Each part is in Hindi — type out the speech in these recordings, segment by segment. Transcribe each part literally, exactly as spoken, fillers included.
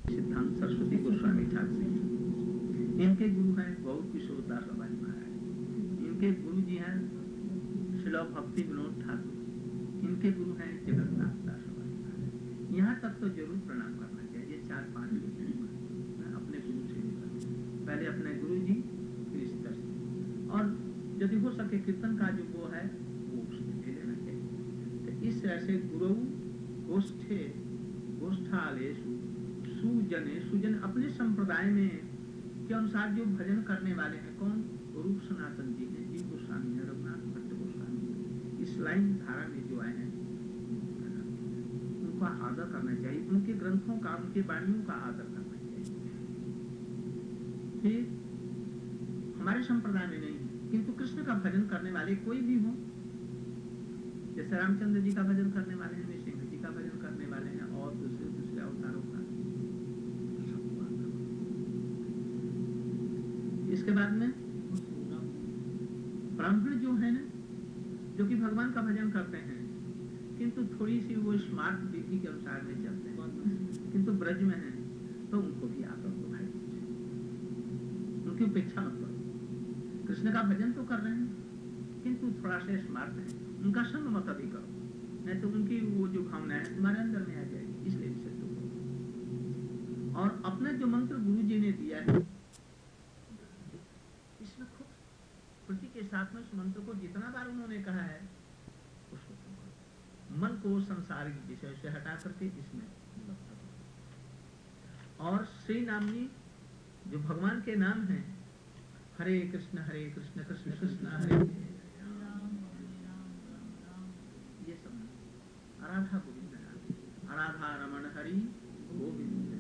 सिद्धांत सरस्वती गोस्वामी ठाकुर जी, इनके गुरु हैं गौर किशोर दास बाबाजी महाराज, इनके गुरु जी हैं श्रील भक्ति विनोद ठाकुर, इनके गुरु हैं जगन्नाथ दास बाबाजी महाराज। यहाँ तक तो जरूर प्रणाम करना चाहिए। चार पांच अपने गुरु से पहले अपने गुरु जी, फिर इस तरह से, और यदि हो सके कीर्तन का जो वो है वो उसमें ले लेना चाहिए। तो इस तरह से गुरु गोष्ठे गोष्ठालेषु सुजने सुजन अपने संप्रदाय में के अनुसार जो भजन करने वाले हैं, कौन? रूप सनातन जी हैं, जी गोस्वामी है, रघुनाथ भट्ट गोस्वामी, इस लाइन धारा में जो आए हैं उनका आदर करना चाहिए, उनके ग्रंथों का, उनके वाणियों का आदर करना चाहिए। फिर हमारे संप्रदाय में नहीं, किंतु कृष्ण का भजन करने वाले कोई भी हो, जैसे रामचंद्र जी का भजन करने वाले हैं, नृसिंह जी का भजन करने वाले हैं, और दूसरे दूसरे अवतारों का। इसके बाद में ब्राह्मण जो है ना, जो कि भगवान का भजन करते हैं, किंतु थोड़ी सी वो स्मार्ट विधि के अनुसार में चलते हैं, किंतु ब्रज में है तो उनको भी आदर दो भाई, उनकी उपेक्षा मत करो। कृष्ण का भजन तो कर रहे हैं, किंतु थोड़ा सा स्मार्ट है, उनका संग मत अभी करो, नहीं तो उनकी वो जो भावना है तुम्हारे अंदर में आ जाएगी। इसलिए इसे तो करो। और अपना जो मंत्र गुरु जी ने दिया है, इसमें खूब खुशी के साथ में उस मंत्र को जितना बार उन्होंने कहा है उसको मन को संसारिक विषय से हटा करके इसमें लगता है। और श्री नामनी जो भगवान के नाम हैं, हरे कृष्ण हरे कृष्ण कृष्ण कृष्ण हरे, ये सब आराधा गोविंद नाम, आराधा रमण हरि गोविंद,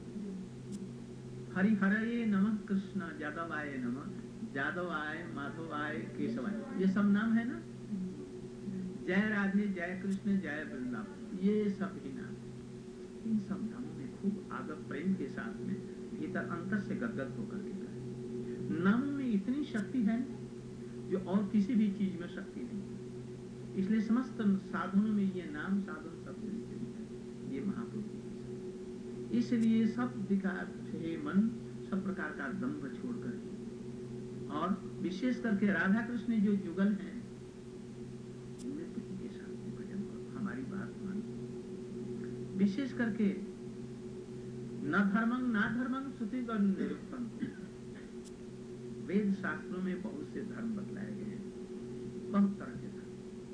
हरि हरे नमः कृष्ण जादवाय नमः, जादवाय माधवाय केशवाय, ये सब नाम है ना। जय राधे जय कृष्ण जय वृंदावन, ये सब ही नाम। इन सब नामों में खूब आदर प्रेम के साथ में भीतर अंतर से गदगद होकर के करें। नामों में इतनी शक्ति है जो और किसी भी चीज में शक्ति नहीं। इसलिए समस्त साधनों में ये नाम साधन सबसे है, ये महाप्रभु। इसलिए सब विकार से मन, सब प्रकार का दम्भ छोड़कर, और विशेष करके राधा कृष्ण जो जुगल हैं उनमें प्रीति के साथ में भजन करो। हमारी बात मानो, विशेष करके न धर्मं न धर्मं श्रुतिगण निरुक्तं, वेद शास्त्रों में बहुत से धर्म बतलाए गए हैं, बहुत तरह के धर्म।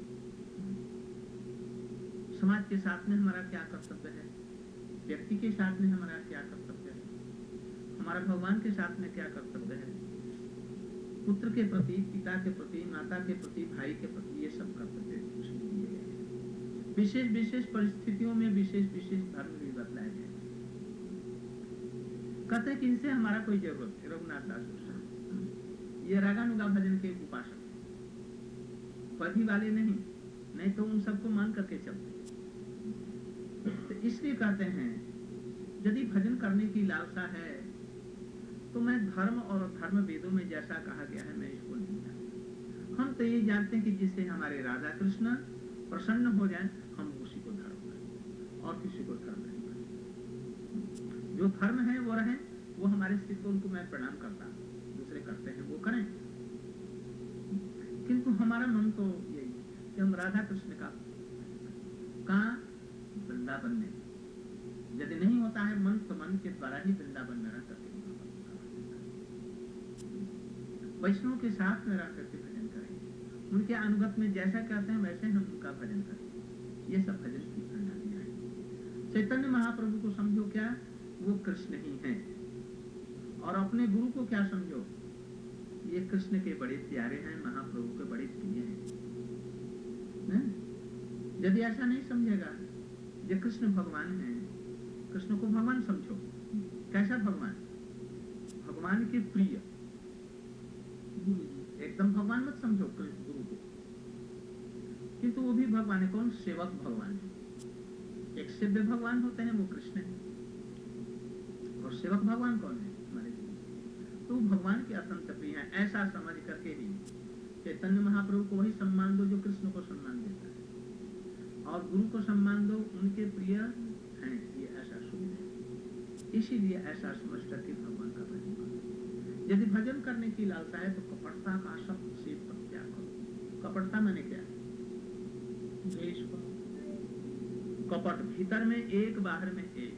समाज के साथ में हमारा क्या कर्तव्य है, व्यक्ति के साथ में हमारा क्या कर्तव्य है, हमारा भगवान के साथ में क्या कर्तव्य है, पुत्र के प्रति, पिता के प्रति, माता के प्रति, भाई के प्रति, ये सब कर्तव्य दिए गए हैं। विशेष विशेष परिस्थितियों में विशेष विशेष धर्म भी बतलाए गए। कहते हैं कि इनसे हमारा कोई जरूरत है। रघुनाथ दास गोस्वामी ये रागानुगा भजन के उपासक, पदी वाले नहीं, नहीं तो उन सबको मान करके चलते। तो इसलिए कहते हैं यदि भजन करने की लालसा है तो मैं धर्म और धर्म वेदों में जैसा कहा गया है मैं इसको नहीं जानता। हम तो ये जानते हैं कि जिससे हमारे राधा कृष्ण प्रसन्न हो जाएं, हम उसी को धर्म करें और किसी को धर्म नहीं करें। जो धर्म है वो रहे, वो हमारे स्थिति को उनको मैं प्रणाम करता, दूसरे करते हैं वो करें, किंतु हमारा मन तो यही कि हम राधा कृष्ण का कहाँ वृंदावन में, यदि नहीं होता है मन तो मन के द्वारा ही वृंदावन में रह करके वैष्णव के साथ में रह करके भजन करें, उनके अनुगत में जैसा कहते हैं वैसे हम उनका भजन करें। ये सब भजन की प्रणालियां हैं। चैतन्य महाप्रभु को समझो क्या, वो कृष्ण ही हैं, और अपने गुरु को क्या समझो, ये कृष्ण के बड़े प्यारे हैं, महाप्रभु के बड़े प्रिय हैं। यदि ऐसा नहीं समझेगा, ये कृष्ण भगवान हैं, कृष्ण को भगवान समझो। कैसा भगवान? भगवान के प्रिय, एकदम भगवान मत समझो गुरु को, किंतु वो भी भगवान है। कौन? सेवक भगवान है। एक सेव्य भगवान होते हैं वो कृष्ण है, और सेवक भगवान कौन है? हमारे गुरु। तो भगवान के अत्यंत प्रिय है, ऐसा समझ करके ही चैतन्य महाप्रभु को वही सम्मान दो जो कृष्ण को सम्मान देता है, और गुरु को सम्मान दो, उनके प्रिय हैं, ये ऐसा शुभ है। इसीलिए ऐसा समझ करके भगवान का भजन करो। यदि भजन करने की लालसा है तो कपटता का सबसे त्याग करो। कपटता मैंने क्या है? द्वेष को। कपट भीतर में एक, बाहर में एक,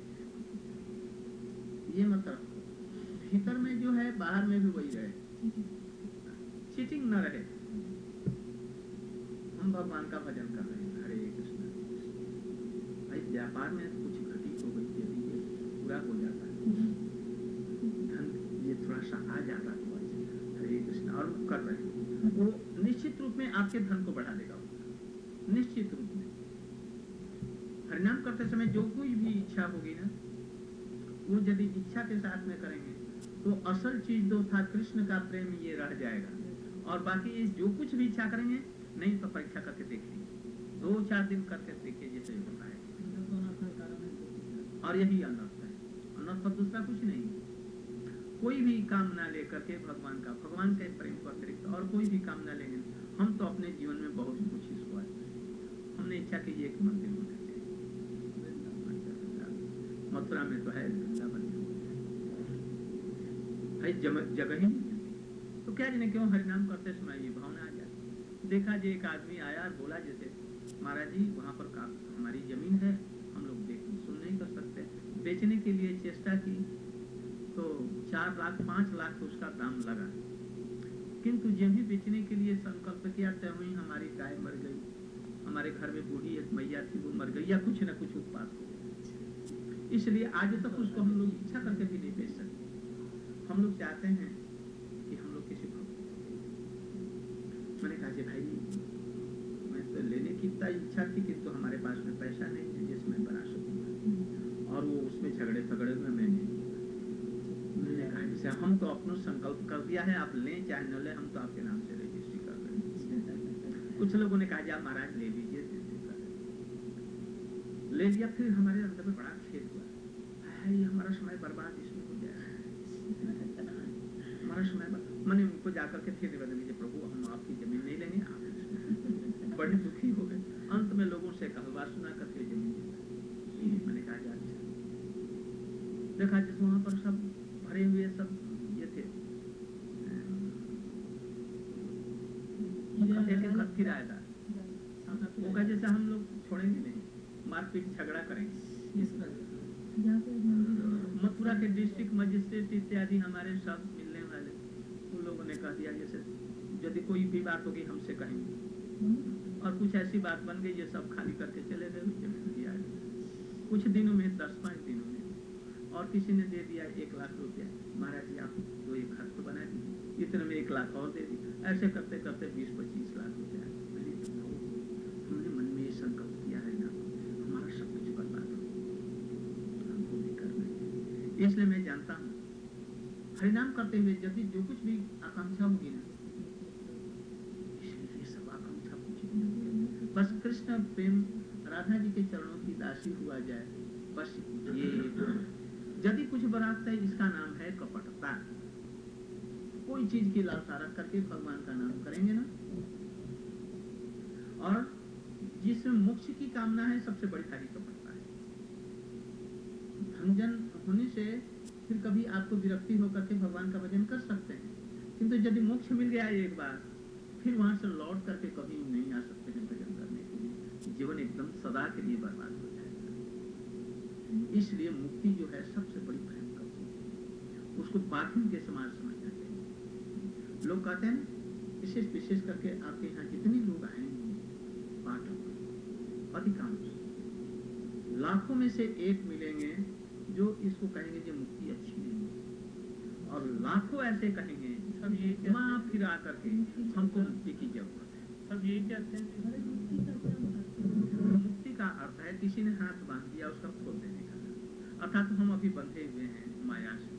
ये मत रखो। भीतर में जो है बाहर में भी वही रहे, चीटिंग न रहे। हम भगवान का भजन कर रहे हैं, हरे कृष्ण। भाई व्यापार में कुछ घटित हो गई, यदि ये पूरा हो जाता है, धन ये थोड़ा सा आ जाता तो हरे कृष्ण, और कर रहे हैं, वो निश्चित रूप में आपके धन को बढ़ा देगा, निश्चित रूप में। हरिनाम करते समय जो कोई भी इच्छा होगी ना, वो यदि इच्छा के साथ में करेंगे तो असल चीज जो था कृष्ण का प्रेम, ये रह जाएगा। और बाकी जो कुछ भी इच्छा करेंगे, नहीं तो परीक्षा करके देख लीजिए, दो चार दिन करके देखिए जैसे होता है। और यही अनर्थ है, अनर्थ पर दूसरा कुछ नहीं। कोई भी काम ना लेकर के भगवान का, भगवान के प्रेम को अतिरिक्त और कोई भी काम ना लेंगे। हम तो अपने जीवन में बहुत कुछ इसको हमने इच्छा की एक मंदिर होना चाहिए, मथुरा में तो है, वृंदावन में भाई जगह ही नहीं मिलती, तो क्या जाने क्यों हरिनाम करते समय ये भावना आ जाती। देखा जी एक आदमी आया और बोला जैसे महाराज जी वहाँ पर का हमारी जमीन है, हम लोग देख सुन नहीं कर सकते, बेचने के लिए चेष्टा की तो चार लाख पाँच लाख उसका दाम लगा, किंतु जब भी बेचने के लिए संकल्प किया तब ही हमारी गाय मर गई, हमारे घर में बूढ़ी एक मैया थी वो मर गई, या कुछ न कुछ उत्पात हो गया। इसलिए आज तक उसको हम लोग इच्छा करके भी नहीं बेच सकते। हम लोग चाहते हैं कि हम लोग किसी को, मैंने कहा जी भाई मैं तो लेने की इतना इच्छा थी किंतु हमारे पास में पैसा नहीं है जिसमें बना सकूंगा, और वो उसमें झगड़े झगड़े में मैंने मैंने कहा जैसे हम तो अपना संकल्प कर दिया है, आप लें चाहे न लें, हम तो आपके नाम से रजिस्ट्री कर रहे। कुछ लोगों ने कहा जी आप महाराज ले लीजिए, ले लिया। फिर हमारे अंदर में बड़ा खेद हुआ, ये हमारा समय बर्बाद इसमें हो जाएगा, हमारा समय बर्बाद। मैंने उनको जाकर के फिर निवेदन किया, प्रभु हम आपकी जमीन नहीं लेंगे, आप बड़े दुखी हो गए। अंत में लोगों से कहलवा सुना करके जमीन दिया। मैंने कहा जा अच्छा, देखा जिस वहां पर सब भरे हुए सब ये थे, एक किराएदार, वो कहा जैसे हम लोग छोड़ेंगे नहीं, मारपीट झगड़ा करेंगे। मथुरा के डिस्ट्रिक्ट मजिस्ट्रेट इत्यादि हमारे साथ मिलने वाले, उन लोगों ने कह दिया जैसे यदि कोई भी बात होगी हमसे कहेंगे, और कुछ ऐसी बात बन गई ये सब खाली करके चले गए जमीन दिया कुछ दिनों में, दस पाँच दिनों में। और किसी ने दे दिया एक लाख रुपया, महाराज जी आप तो एक घर तो बना दीजिए, इतने में एक लाख और दे दी, ऐसे करते करते बीस पच्चीस लाख रुपया। हमने मन में ये संकल्प किया है ना, हमारा सब कुछ बर्बाद हो, हमको भी करना है। इसलिए मैं जानता हूँ हरिनाम करते हुए यदि जो कुछ भी आकांक्षा होगी ना, इसलिए सब आकांक्षा कुछ नहीं, बस कृष्ण प्रेम राधा जी के चरणों की दासी हुआ जाए, बस ये। यदि कुछ बरात है, इसका नाम है कपटता। कोई चीज की लालसा रख करके भगवान का नाम करेंगे ना, और जिसमें मोक्ष की कामना है, सबसे बड़ी सारी कपटता है। भंजन होने से फिर कभी आपको विरक्ति होकर के भगवान का भजन कर सकते हैं, किंतु यदि मोक्ष मिल गया एक बार, फिर वहां से लौट करके कभी नहीं आ सकते हैं भजन करने के लिए। जीवन एकदम सदा के लिए बर्बाद हो जाएगा। इसलिए मुक्ति जो है सबसे बड़ी भयंकर चीज, उसको बाथरूम के समान समझना चाहिए। लोग कहते हैं विशेष विशेष करके आपके यहाँ जितने लोग आएंगे पाठक, अधिकांश लाखों में से एक मिलेंगे जो इसको कहेंगे कि मुक्ति अच्छी नहीं है, और लाखों ऐसे कहेंगे सब ये घुमा फिरा करके हमको मुक्ति की जरूरत है। सब ये कहते हैं मुक्ति का अर्थ है किसी ने हाथ बांध दिया उसका खोल देने का, अर्थात हम अभी बंधे हुए हैं माया से,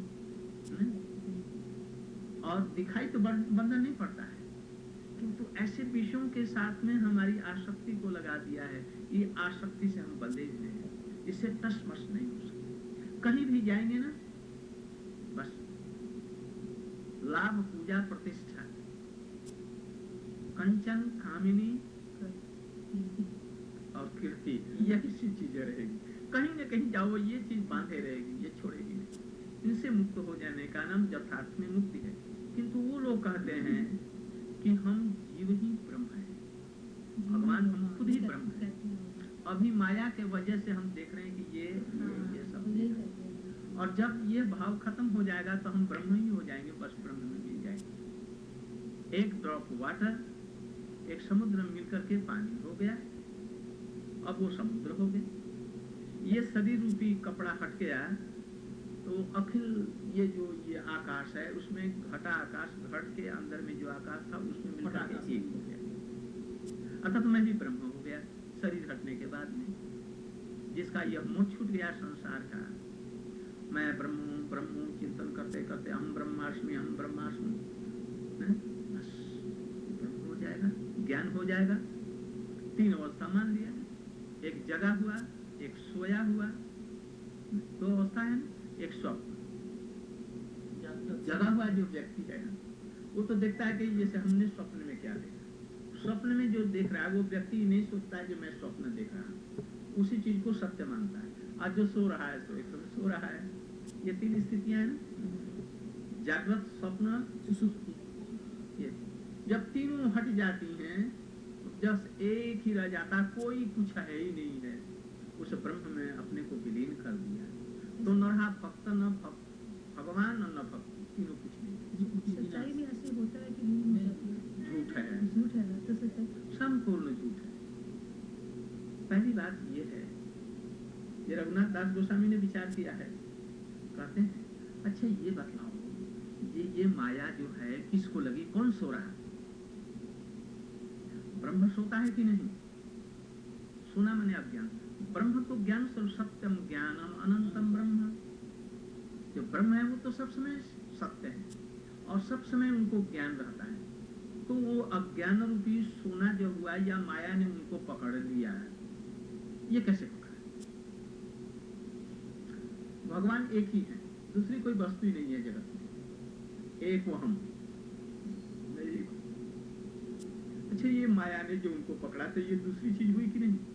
और दिखाई तो बंधन नहीं पड़ता है, किंतु ऐसे विषयों के साथ में हमारी आसक्ति को लगा दिया है। ये आसक्ति से हम बंधे हुए हैं, इससे टस मस नहीं हो सकते। कहीं भी जाएंगे ना, बस लाभ पूजा प्रतिष्ठा, कंचन कामिनी और कीर्ति, यही सी चीजें रहेगी। कहीं न कहीं जाओ ये चीज बांधे रहेगी, ये छोड़ेगी नहीं। इनसे मुक्त हो जाने का नाम यथार्थ में मुक्ति है। किंतु वो लोग कहते हैं कि हम जीव ही ब्रह्म है, भगवान हम खुद ही ब्रह्म है। अभी माया के वजह से हम देख रहे हैं कि ये ये, ये सब है। और जब ये भाव खत्म हो जाएगा तो हम ब्रह्म ही हो जाएंगे, बस ब्रह्म में मिल जाएंगे। एक ड्रॉप वाटर, एक समुद्र में मिलकर के पानी हो गया, अब वो समुद्र हो गया। ये शरीर रूपी कपड़ा हट गया तो अखिल ये जो ये आकाश है उसमें घटा आकाश, घट के अंदर में जो आकाश था उसमें मिलकर के एक हो गया। अर्थात मैं भी ब्रह्म हो गया शरीर हटने के बाद में। जिसका यह मोह छूट गया संसार का, मैं ब्रह्म हूँ ब्रह्म हूँ चिंतन करते करते हम ब्रह्मास्मि हम ब्रह्मास्मि, बस ब्रह्म हो जाएगा, ज्ञान हो जाएगा। तीन अवस्था मान लिया, एक जगा हुआ, एक सोया हुआ, दो अवस्था है ना। एक स्वप्न, जगा हुआ जो व्यक्ति है वो तो देखता है कि जैसे हमने स्वप्न में क्या देखा। स्वप्न में जो देख रहा है वो व्यक्ति नहीं सोचता है कि मैं स्वप्न देख रहा हूँ, उसी चीज को सत्य मानता है। आज जो सो रहा है सो एक समय सो रहा है, ये तीन स्थितियां हैं ना, जागृत स्वप्न सुषुप्ति। ये जब तीनों हट जाती हैं जब एक ही रह जाता, कोई कुछ है ही नहीं है, उस ब्रह्म में अपने को विलीन कर दिया। तो न रहा भक्त न भगवान न भक्ति, तीनों कुछ नहीं। सच्चाई भी ऐसे होता है कि नहीं, झूठ है, झूठ है ना, तो सच्चाई संपूर्ण झूठ है। पहली बात ये है, ये रघुनाथ दास गोस्वामी ने विचार किया है। कहते हैं अच्छा ये बतलाओ, ये ये माया जो है किसको लगी, कौन सो रहा है? ब्रह्म सोता है कि नहीं? सुना मैंने अज्ञान। ब्रह्म तो ज्ञान स्वरूप, सत्यम ज्ञानम अनंतम ब्रह्म। जो ब्रह्म है वो तो सब समय सत्य है और सब समय उनको ज्ञान रहता है। तो वो अज्ञान रूपी सोना जो हुआ या माया ने उनको पकड़ लिया है, ये कैसे पकड़ा? भगवान एक ही है, दूसरी कोई वस्तु ही नहीं है जगत में, एक वो हम। अच्छा ये माया ने जो उनको पकड़ा तो ये दूसरी चीज हुई कि नहीं?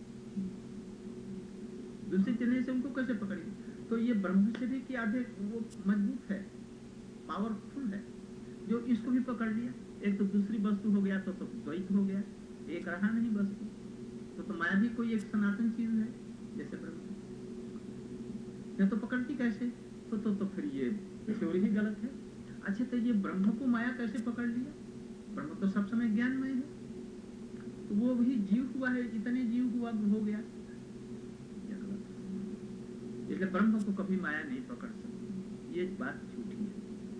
दूसरी चीज से उनको कैसे पकड़ी? तो ये ब्रह्म से भी कि अधिक वो मजबूत है, पावरफुल है, जो इसको भी पकड़ लिया। एक तो दूसरी वस्तु हो गया तो तो द्वैत हो गया, एक रहा नहीं वस्तु। तो, तो माया भी कोई एक सनातन चीज है जैसे ब्रह्म, या तो पकड़ती कैसे? तो तो, तो फिर ये थ्योरी ही गलत है। अच्छा तो ये ब्रह्म को माया कैसे पकड़ लिया? ब्रह्म तो सब समय ज्ञानमय है, तो वो भी जीव हुआ है, इतने जीव हुआ हो गया, इसलिए ब्रह्म को कभी माया नहीं पकड़ सकती। ये बात झूठी है।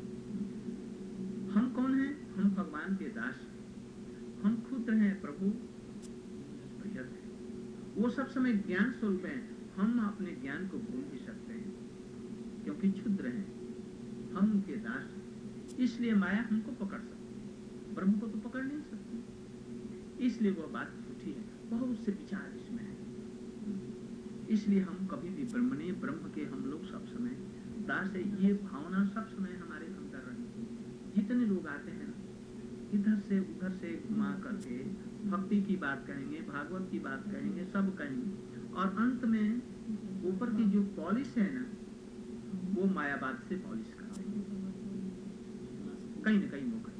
हम कौन हैं? हम भगवान के दास, हम खुद हैं प्रभु प्रिय है। वो सब समय ज्ञान स्वरूप है, हम अपने ज्ञान को भूल भी सकते हैं क्योंकि क्षुद्र हैं, हम उनके दास हैं। इसलिए माया हमको पकड़ सकती है, ब्रह्म को तो पकड़ नहीं सकती। इसलिए वो बात झूठी है, बहुत से विचार इसमें है। इसलिए हम कभी भी ब्रह्म ने ब्रह्म के हम लोग सब समय दास है, ये भावना सब समय हमारे अंदर रहनी चाहिए। जितने लोग आते हैं इधर से उधर से घुमा करके भक्ति की बात कहेंगे, भागवत की बात कहेंगे, सब कहेंगे, और अंत में ऊपर की जो पॉलिश है ना वो मायावाद से पॉलिश कर देंगे कहीं न कहीं मौका।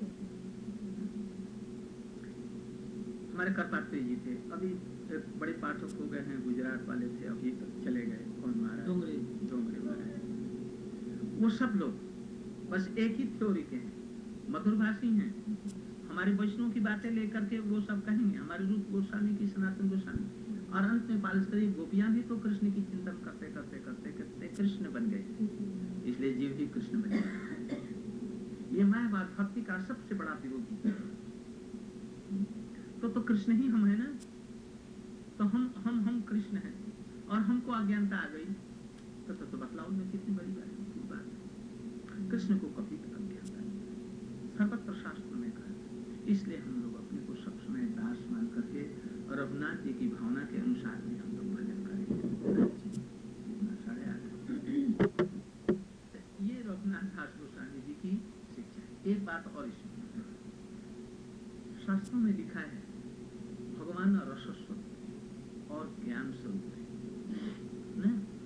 हमारे करपात्री जी थे, अभी बड़े पाठक हो गए हैं, गुजरात वाले थे, अभी तक चले गए, कौन महाराज? डोंगरे डोंगरे महाराज। वो सब लोग बस एक ही थ्योरी के हैं, मधुरभाषी हैं। हमारे वैष्णव की बातें लेकर के वो सब कहेंगे, हमारे रूप गोस्वामी की, सनातन गोस्वामी, और अंत में पालिश करिए गोपियां भी तो कृष्ण की चिंतन करते करते करते करते कृष्ण बन गए, इसलिए जीव भी कृष्ण बन गए। ये मायावाद भक्ति का सबसे बड़ा विरोधी है। तो तो कृष्ण ही हम है ना, तो हम हम हम कृष्ण हैं और हमको अज्ञानता आ गई तो तो, तो बतलाओ में कितनी बड़ी बात है। कृष्ण को कभी भी अज्ञानता नहीं, सर्वत्र शास्त्र में कहा। इसलिए हम लोग अपने को सब समय दास मान करके और रघुनाथ जी की भावना के अनुसार भी हम लोग भजन करेंगे। साढ़े आठ ये रघुनाथ दास गोस्वामी जी की शिक्षा है। एक बात और इसमें शास्त्रों में लिखा है भगवान रसस्वरूप और ज्ञान स्वरूप है,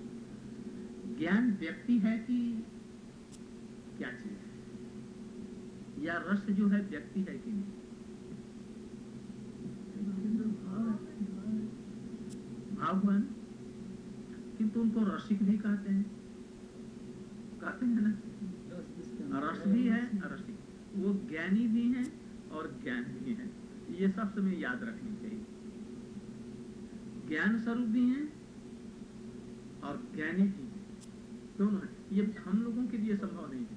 व्यक्ति है कि क्या चीज है, या रस जो है व्यक्ति है कि नहीं? भाव हुआ ना, किंतु उनको रसिक भी कहते हैं, कहते हैं ना, रस भी है रसिक, वो ज्ञानी भी हैं और ज्ञान भी है। ये सब समय याद रखनी चाहिए। ज्ञान स्वरूप भी हैं और ज्ञानी भी हैं, दोनों हैं। ये हम लोगों के लिए संभव नहीं है।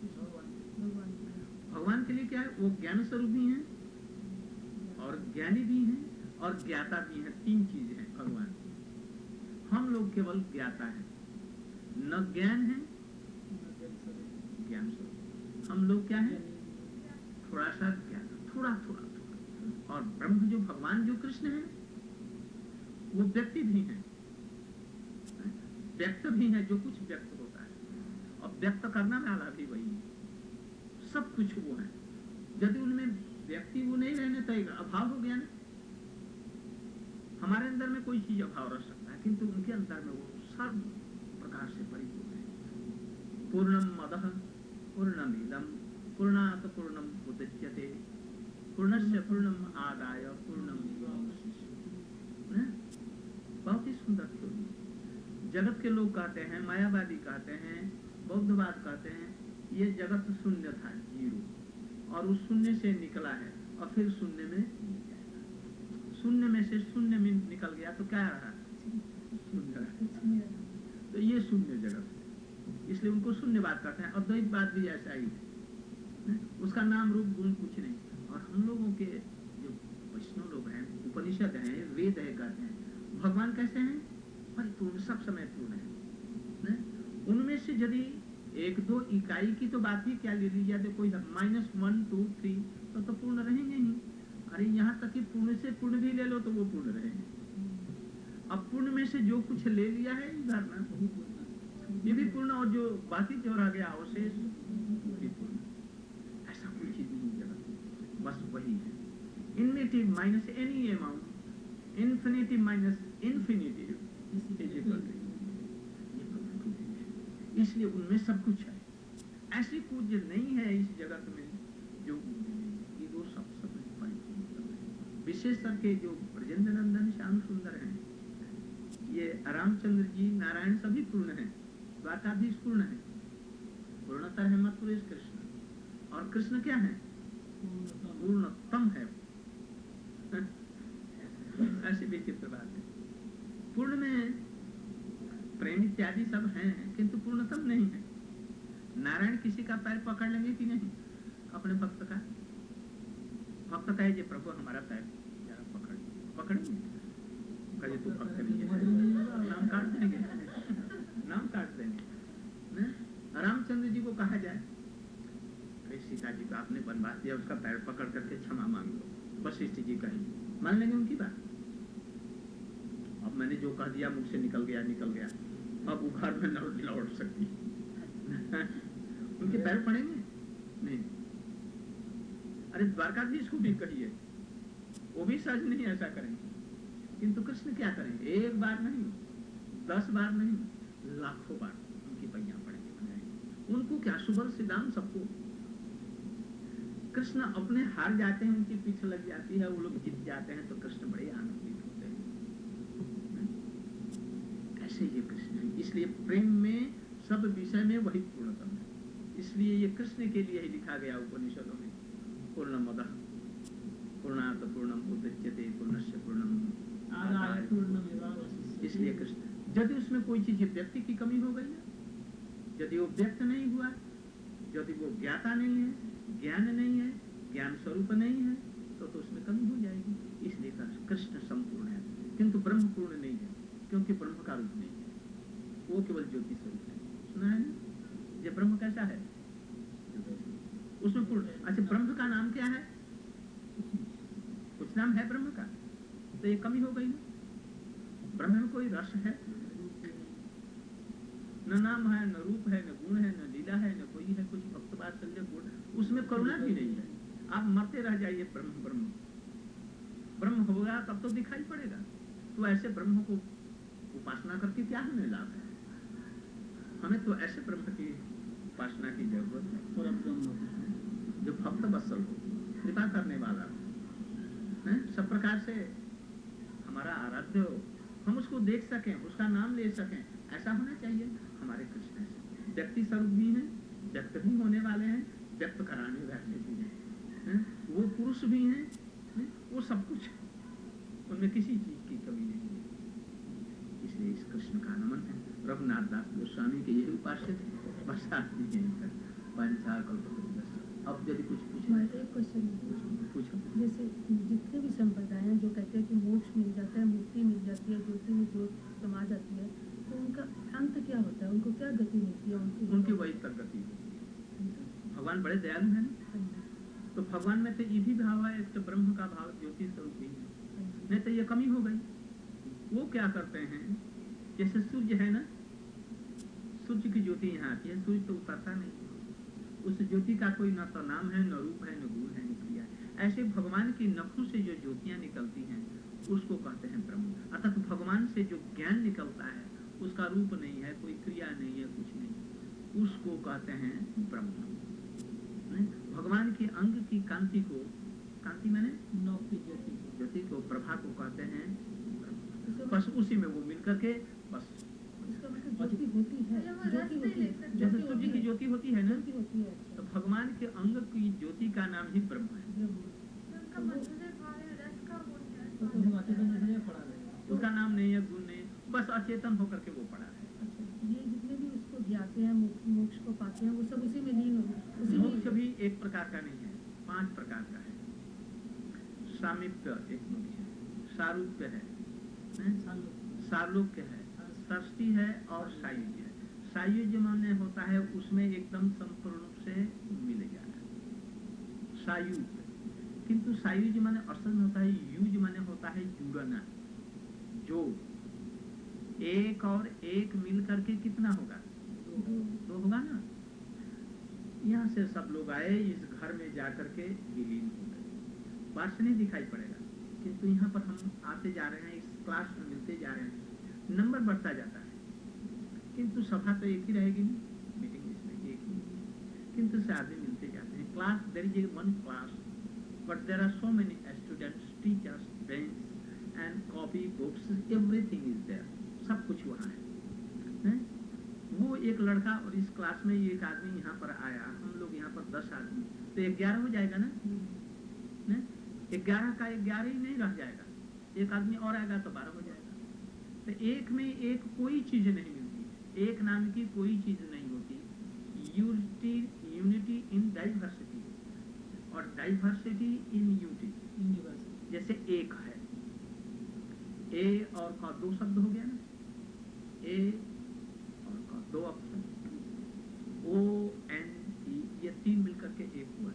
भगवान के लिए क्या है, वो ज्ञान स्वरूप भी हैं और ज्ञानी भी हैं और ज्ञाता भी हैं। तीन चीजें हैं भगवान। हम लोग केवल ज्ञाता है, न ज्ञान है ज्ञान स्वरूप। हम लोग क्या है, थोड़ा सा ज्ञान, थोड़ा थोड़ा थोड़ा। और ब्रह्म जो भगवान जो कृष्ण है वो व्यक्ति भी है, व्यक्त भी है, जो कुछ व्यक्त होता है और व्यक्त करना वाला भी वही है। सब कुछ वो है। यदि उनमें व्यक्ति वो नहीं रहने तो एक अभाव हो गया ना। हमारे अंदर में कोई चीज अभाव रह सकता है, किंतु उनके अंदर में वो सब प्रकार से परिपूर्ण है। पूर्णम मदः पूर्णमिदं पूर्णात् पूर्णम उदच्यते पूर्णस्य पूर्णम आदाय पूर्णमेवावशिष्यते। बहुत ही सुंदर थ्योरी। जगत के लोग कहते हैं, मायावादी कहते हैं, बौद्धवाद कहते हैं, ये जगत शून्य था, जीरो, और उस शून्य से निकला है और फिर शून्य में शून्य में से शून्य में निकल गया तो क्या रहा, शून्य रहा। तो ये शून्य जगत है, इसलिए उनको शून्यवाद कहते हैं। अद्वैतवाद भी ऐसा ही है, उसका नाम रूप गुण कुछ नहीं। और हम लोगों के जो वैष्णव लोग हैं, उपनिषद हैं, वेद है, कहते हैं भगवान कैसे हैं, परिपूर्ण, सब समय पूर्ण है। उनमें से यदि एक दो इकाई की तो बात ही क्या ले ली जाए, कोई माइनस वन टू थ्री तो तो पूर्ण रहेंगे ही। अरे यहाँ तक कि पूर्ण से पूर्ण भी ले लो तो वो पूर्ण रहेंगे। अब पूर्ण में से जो कुछ ले लिया है इधर ना, ये भी पूर्ण, और जो बाकी जो रह गया अवशेष भी पूर्ण। ऐसा कोई चीज नहीं जगत, बस वही है। Infinitive minus any amount, infinitive minus infinitive is equal to, इसलिए उनमें सब कुछ है। ऐसी कुछ नहीं है इस जगत में जो ये वो सब सब परिपूर्ण। विशेष करके जो ब्रजेंद्र नंदन श्याम सुंदर हैं, ये रामचंद्र जी, नारायण सभी पूर्ण हैं, द्वारकाधीश पूर्ण है, पूर्णतर है मत पुरुष कृष्ण। और कृष्ण क्या है, पूर्णतम है। ऐसी विचित्र बात है। पूर्ण में प्रेम इत्यादि सब हैं, किंतु पूर्णतम नहीं है। नारायण किसी का पैर पकड़ लेंगे कि नहीं, अपने भक्त का। भक्त कहे जे प्रभु हमारा पैर जरा पकड़, पकड़ेंगे, कहे तू भक्त नहीं है, नाम काट देंगे, नाम काट देंगे। रामचंद्र जी को कहा जाए, अरे सीता जी को आपने बनवास दिया, उसका पैर पकड़ करके क्षमा मांग लो, वशिष्ठ जी कहेंगे, मान लेंगे उनकी बात। अब मैंने जो कह दिया मुझसे निकल गया निकल गया, अब वो घर में न लौट सकती। उनके पैर पड़ेंगे नहीं। अरे द्वारकाधीश को भी कहिए, वो भी सहज नहीं ऐसा करेंगे। किंतु कृष्ण क्या करेंगे, एक बार नहीं, दस बार नहीं, लाखों बार उनकी पैया पड़ेंगे। उनको क्या, सुबह से दाम सबको। कृष्ण अपने हार जाते हैं, उनकी पीठ लग जाती है, वो लोग जीत जाते हैं तो कृष्ण बड़े आनंदित होते हैं। ऐसे ये कृष्ण है। इसलिए प्रेम में सब विषय में वही पूर्णतम है। इसलिए ये कृष्ण के लिए ही लिखा गया उपनिषदों में, पूर्णमदः पूर्णात् पूर्णम उदच्यते पूर्णस्य पूर्णम आदाय पूर्णमेवावशिष्यते। इसलिए कृष्ण, यदि उसमें कोई चीज व्यक्ति की कमी हो गई है, यदि वो व्यक्त नहीं हुआ, यदि वो ज्ञाता नहीं है, ज्ञान नहीं है, ज्ञान स्वरूप नहीं है, तो, तो उसमें कमी हो जाएगी। इसलिए कृष्ण संपूर्ण है, किंतु ब्रह्म पूर्ण नहीं है, क्योंकि ब्रह्म का रूप नहीं है, वो केवल ज्योति स्वरूप है। सुना है ना, ये ब्रह्म कैसा है, उसमें पूर्ण। अच्छा, ब्रह्म का नाम क्या है, कुछ नाम है ब्रह्म का, तो ये कमी हो गई ना। ब्रह्म में कोई रस है, न नाम है, न रूप है, न गुण है, न लीला है, न कोई है कुछ भक्त वात्सल्य गुण, उसमें करुणा भी नहीं है। आप मरते रह जाइए, ब्रह्म ब्रह्म ब्रह्म होगा तब तो दिखाई पड़ेगा। तो ऐसे ब्रह्म को उपासना करके क्या हमें लाभ है, हमें तो ऐसे ब्रह्म की उपासना की जरूरत है परम ब्रह्म जो भक्त वत्सल हो, कृपा करने वाला हो, हैं? सब प्रकार से हमारा आराध्य हो, हम उसको देख सकें, उसका नाम ले सकें, ऐसा होना चाहिए हमारे कृष्ण से। व्यक्ति स्वरूप भी हैं, व्यक्त भी होने वाले हैं, व्यक्त कराने वाले भी हैं, हैं? वो पुरुष भी हैं, हैं? वो सब कुछ, उनमें किसी चीज की कमी नहीं है। इसलिए इस कृष्ण का नमन है। रघुनाथ दास गोस्वामी के यही उपास्य थे। बस आदमी यही कर पंचार कल्पतरुदस। अब यदि कुछ पूछना मैं है एक क्वेश्चन पूछूं। पूछो। जैसे जितने भी संप्रदाय हैं जो कहते हैं कि मोक्ष मिल जाता है, मुक्ति मिल जाती है, ज्योति में ज्योत समा जाती है, तो उनका अंत क्या होता है? उनको क्या गति मिलती है? उनकी उनकी वही तक गति होती है। भगवान बड़े दयालु हैं ना, हाँ जी, तो भगवान में तो ये भी भाव है, एक तो ब्रह्म का भाव ज्योति स्वरूप भी है, हाँ जी। नहीं तो ये कमी हो गई। वो क्या करते हैं, जैसे सूर्य है ना, सूर्य की ज्योति यहाँ आती है, सूर्य तो उतरता नहीं, उस ज्योति का कोई न तो नाम है, न रूप है, न गुण है, न क्रिया है। ऐसे भगवान की नखों से जो ज्योतियां निकलती हैं उसको कहते हैं ब्रह्म। अर्थात भगवान से जो ज्ञान निकलता है उसका रूप नहीं है, कोई क्रिया नहीं है, कुछ नहीं, उसको कहते हैं ब्रह्म। नहीं? भगवान की अंग की कांति को, कांति मैंने नौ की ज्योति ज्योति को, प्रभा को कहते हैं ब्रह्म। इसका बस उसी में वो मिल करके बस, इसका मतलब ज्योति होती है, ज्योति होती है, जैसे सूर्य की ज्योति होती है ना, ज्योति होती है। तो अच्छा, भगवान के अंग की ज्योति का नाम ही ब्रह्म है। ब्रह्म। तो हम अचेतन जैसे पढ़ा रहे उसका नाम नहीं है, गुण नहीं, बस अचेतन होकर के वो पड़ा है। अच्छा, ये जितने भी उसको जाते हैं, मोक्ष मोक्ष को पाते हैं, वो सब उसी में लीन हो, उसी मोक्ष में। भी एक प्रकार का नहीं है, पांच प्रकार का है। सामीप्य एक मोक्ष है, सारूप्य है, हैं? सालोक्य है, षष्ठी है और सायुज्य है। सायुज्य माने होता है उसमें एकदम संपूर्ण रूप से मिल जाना, सायुज्य। किंतु सायुज्य माने असल में होता है, युज माने होता है जुड़ना, जो एक और एक मिल करके कितना होगा, दो होगा ना। यहाँ से सब लोग आए, इस घर में जाकर के विलीन हो गए, बाहर से नहीं दिखाई पड़ेगा, किंतु यहाँ पर हम आते जा रहे हैं, इस क्लास में मिलते जा रहे हैं, नंबर बढ़ता जाता है, किंतु सभा तो एक ही रहेगी ना, मीटिंग इसमें एक ही, किंतु से आदमी मिलते जाते हैं। Class, there is a one class, but there are so many students, teachers, bench and copy, books, everything is there, सब कुछ वहाँ है, है? वो एक लड़का और इस क्लास में एक आदमी यहाँ पर आया, हम लोग यहाँ पर दस आदमी, तो ग्यारह हो जाएगा ना, ग्यारह का ग्यारह ही नहीं रह जाएगा, एक आदमी और आएगा तो बारह हो जाएगा। तो एक में एक कोई चीज नहीं मिलती, एक नाम की कोई चीज नहीं होती। यूनिटी, यूनिटी इन डाइवर्सिटी और डाइवर्सिटी इन यूनिटी। जैसे एक है, ए और का दो शब्द हो गया ना, ए और का दो अक्षर, ओ एन ई, ये तीन मिलकर के एक हुआ,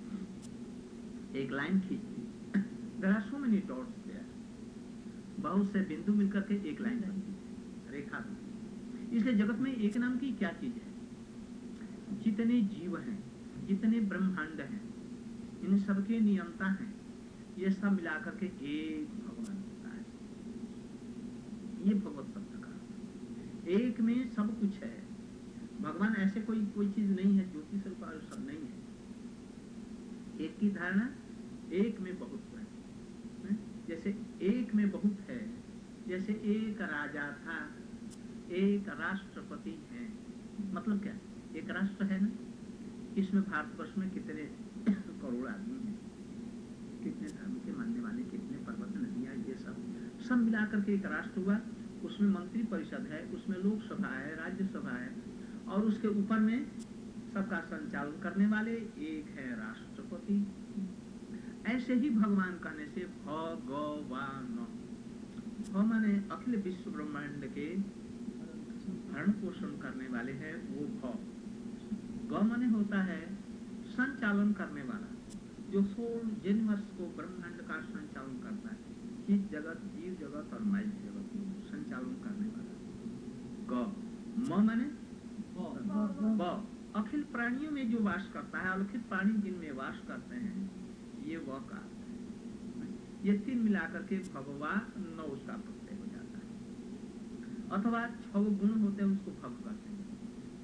एक लाइन खींच दी। There are so many dots there, बहुत से बिंदु मिलकर के एक लाइन बनती है, रेखा बनती है। इसलिए जगत में एक नाम की क्या चीज है, जितने जीव हैं, जितने ब्रह्मांड हैं, इन सबके नियंता हैं, ये सब मिलाकर के एक भगवान होता है। ये भगवत शब्द का एक में सब कुछ है। भगवान ऐसे कोई कोई चीज नहीं है, ज्योति स्वरूप और सब नहीं है। एक की धारणा, एक में बहुत है, है? जैसे एक में बहुत है, जैसे एक राजा था, एक राष्ट्रपति है, मतलब क्या, एक राष्ट्र है ना, इसमें भारतवर्ष में कितने करोड़ आदमी हैं, कितने धर्म के मानने वाले, कितने पर्वत नदियां, ये सब सब मिलाकर के एक राष्ट्र हुआ। उसमें मंत्री परिषद है, उसमें लोकसभा है, राज्यसभा है, और उसके ऊपर में सबका संचालन करने वाले एक है राष्ट्रपति। ऐसे ही भगवान कहने से भगवान, भ माने अखिल विश्व ब्रह्मांड के भरण पोषण करने वाले हैं वो भ। ग माने होता है संचालन करने वाला, जो होल यूनिवर्स को, ब्रह्मांड का संचालन करता है, चित जगत, जीव जगत और माइक जगत को संचालन करने वाला। ग म माने ब, अखिल प्राणियों में जो वास करता है, अखिल प्राणी जिनमें वास करते हैं, ये वह का, ये तीन मिलाकर के भगवान नौ उसका प्रत्यय हो जाता है। अथवा छह गुण होते हैं, उसको भग कहते हैं।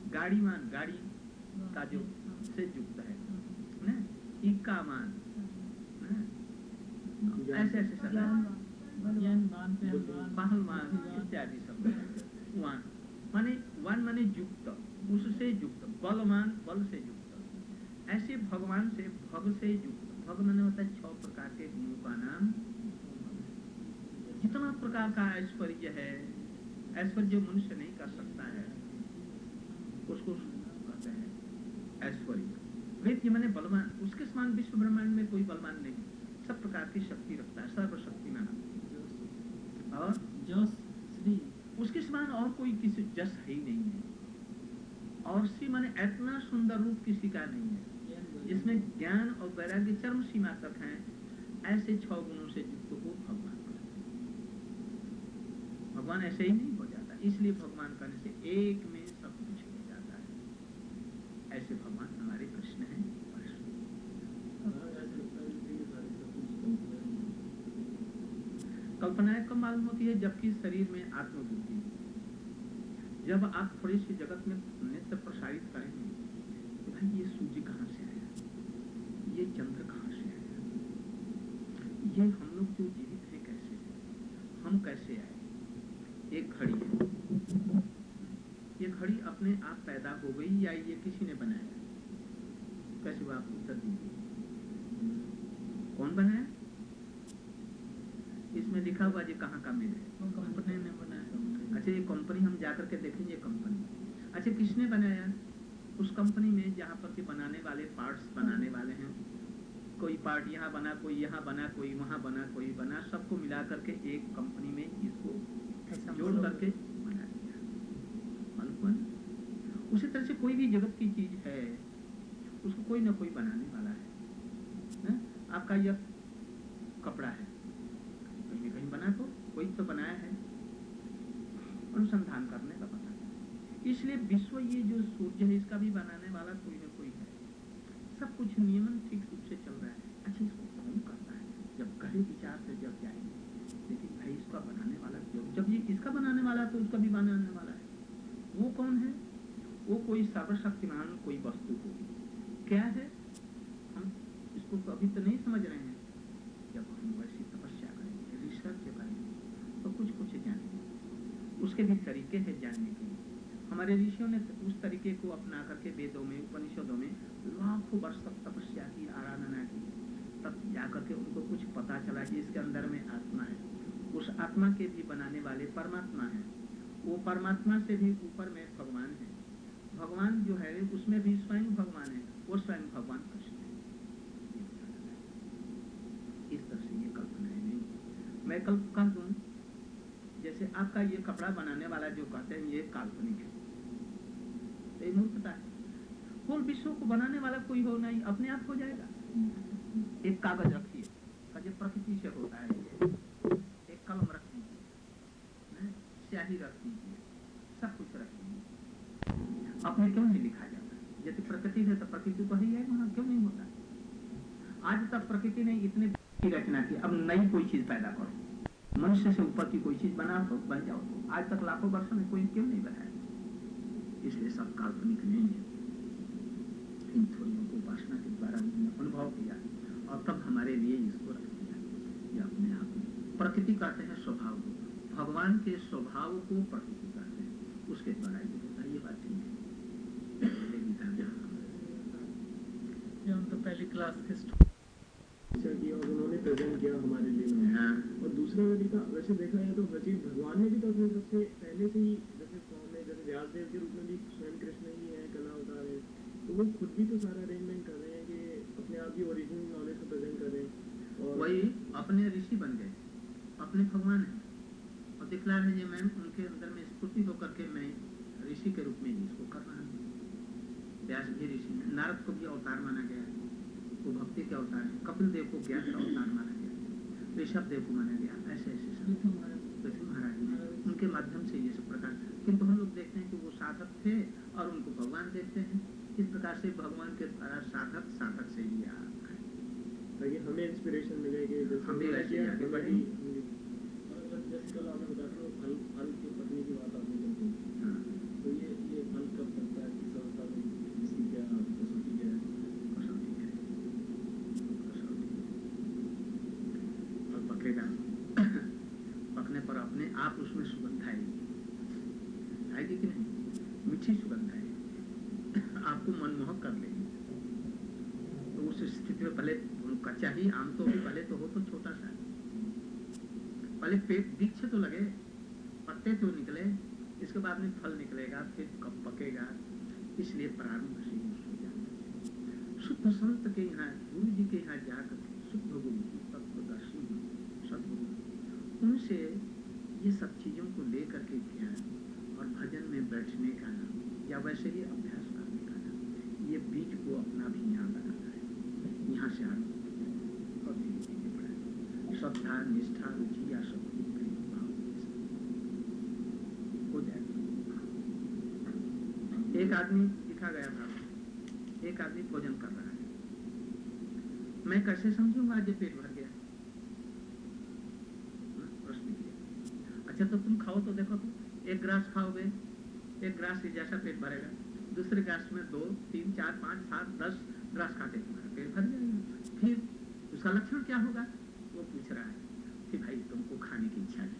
गाड़ीमान, गाड़ी का जो से युक्त है ना, इक्कामान ना, ऐसे ऐसे सब है। ज्ञानवान, पहलवान, पहलवान बुद्धिवान। इत्यादि सब वान माने वान माने युक्त, उससे युक्त, बलवान बल से युक्त। ऐसे भगवान से भग से युक्त, भग माने होता है छह प्रकार के गुणों का नाम। जितना प्रकार का ऐश्वर्य है, ऐश्वर्य जो मनुष्य नहीं कर सकता है उसको कहते हैं ऐश्वर्य। वेद माने बलवान, उसके समान विश्व ब्रह्मांड में कोई बलवान नहीं, सब प्रकार की शक्ति रखता है, सर्वशक्तिमान। और जस श्री, उसके समान और कोई किसी जस है ही नहीं है। और श्री माने इतना सुंदर रूप किसी का नहीं है, जिसमें ज्ञान और वैराग्य चरम सीमा तक हैं। ऐसे छह गुणों से युक्त को भगवान कहते हैं। भगवान ऐसे ही नहीं हो जाता, इसलिए भगवान कहने से एक में सब कुछ हो जाता है। ऐसे भगवान हमारे कृष्ण हैं। कल्पनाएं कब मालूम होती है? जबकि शरीर में आत्मबुद्धि, जब आप थोड़ी सी जगत में नेत्र प्रसारित करेंगे तो भाई ये सूर्य कहाँ से आया, ये चंद्र कहाँ से आया, ये हम लोग जो जीवित हैं कैसे हैं, हम कैसे आए। एक घड़ी है, ये घड़ी अपने आप पैदा हो गई या ये किसी ने बनाया? कैसे वो आप उत्तर दीजिए, कौन बनाया? इसमें लिखा हुआ जी कहाँ का मिल है, कंपनी ने बनाया। अच्छा ये कंपनी हम जाकर के देखेंगे कंपनी, अच्छा किसने बनाया? उस कंपनी में जहाँ पर के बनाने वाले पार्ट्स बनाने वाले हैं, कोई पार्ट यहाँ बना, कोई यहाँ बना, कोई वहाँ बना, कोई बना, सबको मिला करके एक कंपनी में इसको जोड़ करके बना दिया। मालूम? उसी तरह से कोई भी जगत की चीज है उसको कोई ना कोई बनाने वाला है, है? आपका यह कपड़ा है, कहीं कहीं बना तो कोई तो बनाया है, अनुसंधान करने का पता। इसलिए विश्व ये जो सूर्य है इसका भी बनाने वाला कोई ना कोई है। सब कुछ नियमन ठीक रूप से चल रहा है। अच्छा इसको कौन करता है? जब गहरे विचार से जब जाएंगे लेकिन भाई इसका बनाने वाला क्यों? जब ये इसका बनाने वाला तो उसका भी बनाने वाला है। वो कौन है? वो कोई सर्वशक्तिमान कोई वस्तु होगी। क्या है हम इसको तो अभी तो नहीं समझ रहे हैं। जब हम वैसी तपस्या करेंगे, रिसर्च करेंगे तो कुछ कुछ जानेंगे। उसके भी तरीके हैं जानने के लिए। हमारे ऋषियों ने उस तरीके को अपना करके वेदों में, उपनिषदों में लाखों वर्ष तक तपस्या की, आराधना की, तब जाकर के उनको कुछ पता चला कि इसके अंदर में आत्मा है। उस आत्मा के भी बनाने वाले परमात्मा है। वो परमात्मा से भी ऊपर में भगवान है। भगवान जो है उसमें भी स्वयं भगवान है, वो स्वयं भगवान कृष्ण है। इस तरह से ये कल्पना है नहीं। मैं कल्प कह दूं जैसे आपका ये कपड़ा बनाने वाला जो कहते हैं ये काल्पनिक है, तो ये मूर्खता है। कुल विश्व को बनाने वाला कोई हो नहीं, अपने आप हो जाएगा। एक कागज रखिए, कागज प्रकृति से होता है। ये एक कलम रख दीजिए, स्याही रख दीजिए, सब कुछ रख दीजिए, अपने क्यों नहीं लिखा जाता? यदि प्रकृति है तो प्रकृति तो ही है, वहाँ क्यों नहीं होता? आज तक प्रकृति ने इतने रचना की, अब नई कोई चीज पैदा करो, मनुष्य से ऊपर की कोई चीज बना तो बन जाओ। तो आज तक लाखों वर्षों में कोई क्यों नहीं बनाया? इसलिए सब काल्पनिक नहीं है। इन थोड़ियों को उपासना के द्वारा अनुभव किया और तब हमारे लिए इसको रख दिया। ये अपने आप में प्रकृति कहते हैं स्वभाव को, भगवान के स्वभाव को प्रकृति कहते हैं, उसके द्वारा ये होता है। ये बात ठीक है। हम तो पहली क्लास के किया और उन्होंने प्रेजेंट किया हमारे लिए। हाँ। और दूसरा तरीका वैसे देखा जाए तो हर चीज भगवान ने भी तो अपने सबसे पहले से ही जैसे फॉर्म में, जैसे व्यासदेव के रूप में भी स्वयं कृष्ण ही है, कला अवतार है, तो वो खुद भी तो सारा अरेंजमेंट कर रहे हैं कि अपने आप की ओरिजिनल नॉलेज को प्रेजेंट कर रहे हैं। और वही अपने ऋषि बन गए, अपने भगवान है और दिखला रहे हैं मैं उनके अंदर में स्फूर्ति होकर के मैं ऋषि के रूप में इसको कर रहा हूँ। व्यास भी ऋषि है, नारद को भी अवतार माना गया है, वो भक्ति के अवतार है। कपिल देव को ज्ञान का अवतार माना गया, ऋषभ देव को माना गया, ऐसे ऐसे पृथ्वी महाराज ने उनके माध्यम से ये सब प्रकार। किंतु हम लोग देखते हैं कि वो साधक थे और उनको भगवान देखते हैं। इस प्रकार से भगवान के द्वारा साधक साधक से ही आ ताकि हमें इंस्पिरेशन मिले कि हम भी वैसे ही आगे बढ़ें। जैसे कल आपने बताया फल फल की पत्नी की बात आपने की, तो ये ये फल कब तक है? अपने आप उसमें सुगंध आएगी, आएगी कि नहीं? मीठी सुगंध आएगी, आपको मनमोहक कर लेगी। तो उस स्थिति में पहले कच्चा ही आम तो भी पहले तो हो तो छोटा सा, पहले पेट वृक्ष तो लगे, पत्ते तो निकले, इसके बाद में फल निकलेगा, फिर कब पकेगा। इसलिए प्रारंभ से ही हो जाना। शुद्ध संत के यहाँ, गुरु जी के यहाँ जाकर शुद्ध गुरु जी तत्वदर्शी सदगुरु, उनसे ये सब चीजों को लेकर के ज्ञान और भजन में बैठने का या वैसे ही अभ्यास करने का, ये बीज को अपना भी यहाँ लगाना है। यहाँ से आगे और धीरे धीरे बढ़ाए, श्रद्धा निष्ठा रुचि या सब भाव हो जाएगा। एक आदमी दिखा गया था, एक आदमी भोजन कर रहा है, मैं कैसे समझूंगा आज पेट भर गया? प्रश्न किया। अच्छा तो तुम खाओ तो देखो, तुम एक ग्रास खाओगे, एक ग्रास से जैसा पेट भरेगा, दूसरे ग्रास में दो तीन चार पाँच सात दस ग्रास खाते तुम्हारा पेट भर जाएगा। फिर उसका लक्षण क्या होगा? वो पूछ रहा है कि भाई तुमको खाने की इच्छा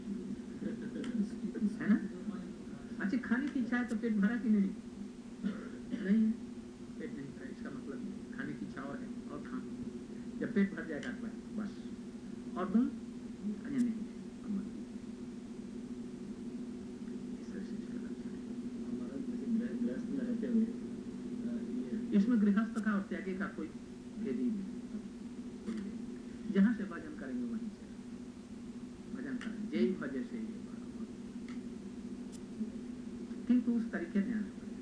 है ना? अच्छा खाने की इच्छा है तो पेट भरा कि नहीं? नहीं है, पेट नहीं भरा, इसका मतलब खाने की इच्छा और है और खा। जब पेट भर जाएगा तो बस, और तुम अरे नहीं इस तरह से इसका लक्षण है। इसमें गृहस्थ का और त्यागी का कोई भेद ही नहीं। जहाँ से भजन करेंगे वहीं से भजन करेंगे, जय भजे से ये, किंतु उस तरीके में आना पड़ेगा।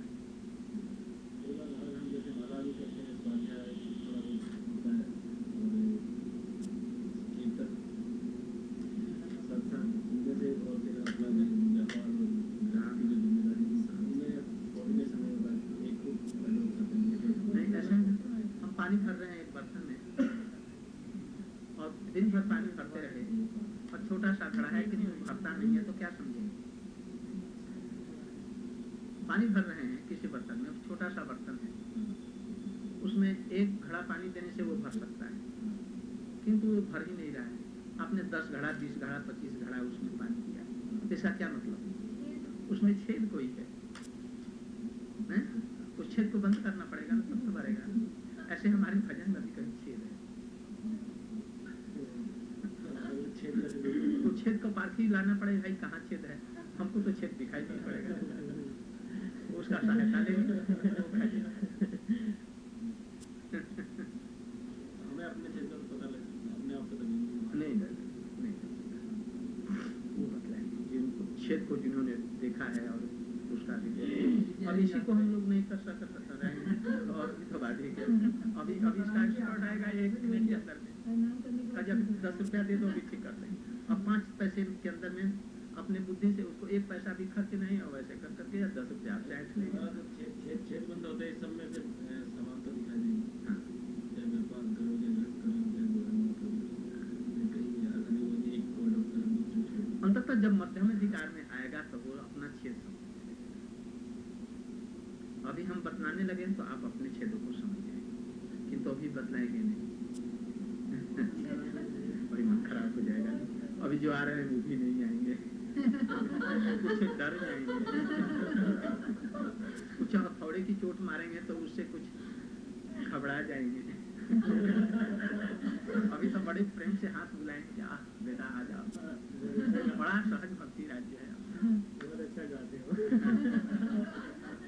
पानी भर रहे हैं एक बर्तन में और दिन भर पानी भरते रहे और छोटा सा घड़ा है कि नहीं भरता नहीं है, तो क्या समझेंगे? पानी भर रहे हैं किसी बर्तन में, छोटा सा बर्तन है, उसमें एक घड़ा पानी देने से वो भर सकता है, किंतु वो भर ही नहीं रहा है। आपने दस घड़ा बीस घड़ा पच्चीस घड़ा उसमें पानी दिया, इसका क्या मतलब? उसमें छेद कोई है, है? उस छेद को बंद करना पड़ेगा ना, तब तो भरेगा। ऐसे हमारे भजन में भी कहीं छेद है, तो छेद को पारखी लाना पड़ेगा, भाई कहाँ छेद है? हमको तो छेद दिखाई नहीं पड़ेगा, उसका सहायता लेंगे। हमें अपने छेद का पता लगे, अपने आप को नहीं नहीं वो बतलाएंगे जिनको छेद को जिन्होंने देखा है और उसका और इसी को हम लोग नहीं कर सकते रहेंगे और भी तो बात है। अभी अभी स्टार्ट आएगा एक मिनट के अंदर में, जब दस रुपया दे दो अभी ठीक कर देंगे, अब पाँच पैसे के अंदर में अपने बुद्धि से उसको एक पैसा भी खर्च नहीं और वैसे कर करके या दस रुपया आप चाहे लेंगे। छेद बंद होते इस सब में फिर सामान तो दिखाई देंगे। हाँ चाहे व्यापार करो चाहे घर करो चाहे दोहन करो कहीं अगर एक प्रोडक्ट करो दूसरे छेद, अंततः जब मध्यम अधिकार में आएगा तो वो अपना छेद समझ। अभी हम बतलाने लगे तो आप अपने छेदों को समझ जाएंगे, किंतु अभी बतलाएंगे नहीं बड़ी मन खराब हो जाएगा। अभी जो आ रहे हैं वो भी नहीं आएंगे, कुछ डर जाएंगे, कुछ हथौड़े की चोट मारेंगे तो उससे कुछ घबरा जाएंगे। अभी तो बड़े प्रेम से हाथ बुलाएंगे, आ बेटा आ जाओ, बड़ा सहज भक्ति राज्य है, बहुत अच्छा गाते हो।